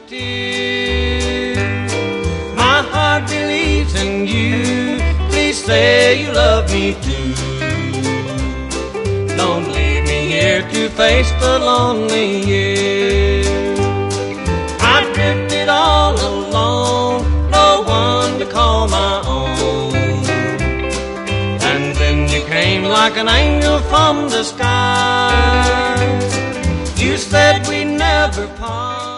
too. My heart believes in you. Please say you love me too. Don't leave me here to face the lonely years. I drifted all alone, no one to call my own. And then you came like an angel from the sky. You said we'd never part.